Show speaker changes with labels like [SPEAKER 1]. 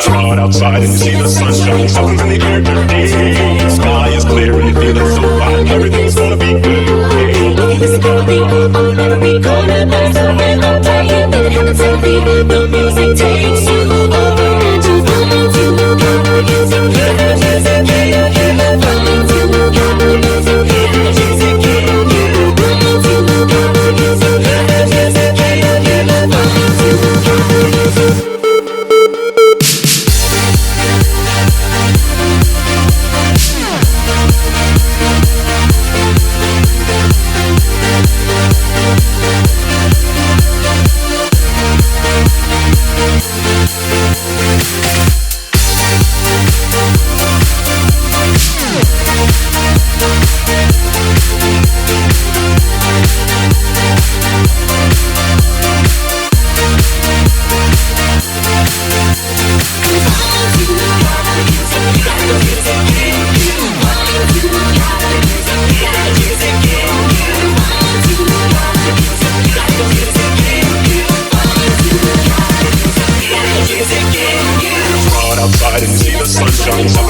[SPEAKER 1] Out outside and you see the sunshine, something's in the air today. Sky is clear and you're feeling so fine. Everything's gonna be good. It's gonna be on every corner. There's a rhythm playing that happens every day. The music takes you over and you fall into the music. Hear the music, hear the music, hear the music, hear the music, hear the music, hear the music, hear the music, hear the music. Outside and you see the sunshine.